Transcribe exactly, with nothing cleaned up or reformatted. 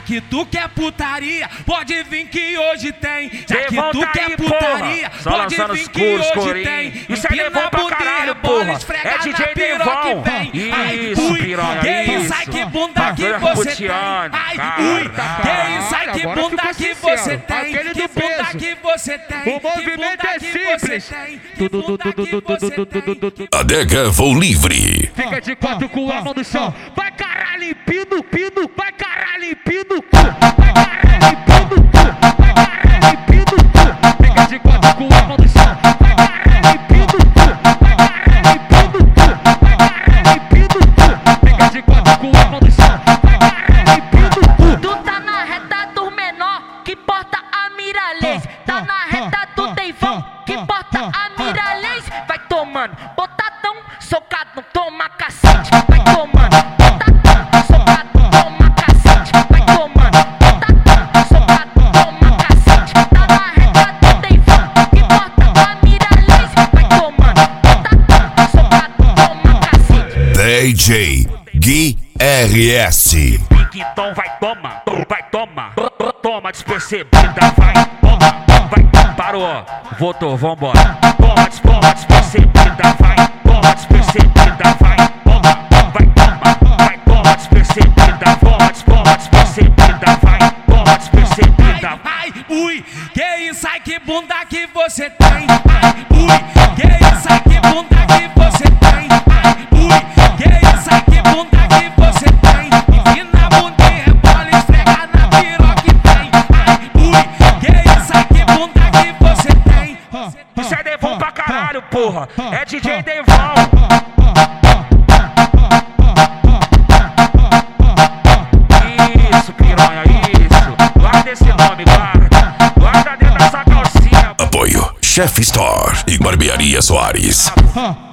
que tu quer putaria, pode vir que hoje tem. Já que Devon tu tá quer aí, putaria, porra. pode Só vir que lançando os hoje corinhos. tem. Isso é Devon pra caralho, porra. É D J Devon. Isso, piranha, que isso. isso, ai que bunda que Bagulho você tem. puteando, Ai, cara. ui, que isso, ai que Agora bunda ficou que sincero. você tem. Aquele Que do bunda peso. que você tem. O movimento é simples. Adega Vou Livre. Fica de quatro com a mão no chão. Vai caralho, limpino, pino. Vai caralho, limpino. Vai caralho, limpino. Vai caralho, limpino. Fica de quatro com a mão no chão. Vai caralho, limpino. Vai caralho, limpino. Vai caralho, limpino. Fica de quatro com a mão no chão. Vai caralho, limpino. Tu tá na reta do menor, que porta a Miralês. Tá na reta do Deivão, que porta a Miralês. Vai tomando, botadão, socado, toma cacete. Vai tomando, botadão, socado, toma cacete. Vai tomando, botadão, socado, toma cacete. Tá na reta do Deivão, que porta a Miralês. Vai tomando, botadão, socado, toma cacete. D J Gui R S. Então vai toma, vai toma, toma despercebida, vai toma, vai, parou, voltou, vambora. Toma, toma despercebida, vai, toma despercebida, vai, toma, vai toma, vai toma despercebida, toma, toma despercebida, vai, toma despercebida. Ai, ui, que isso, ai que bunda que você tem. Ai, ui, que isso, ai que bunda que você tem. Ai, ui, que isso, ai que bunda que você tem. Empina a bunda e rebola, esfrega na piroca e vem. Ai, ui, que isso, ai que bunda que você tem. Isso é Devon pra caralho, porra, é D J Devon. Isso, piranha, isso. Guarda esse nome, guarda. Guarda dentro dessa calcinha. Apoio Chef Star e Barbearia Soares.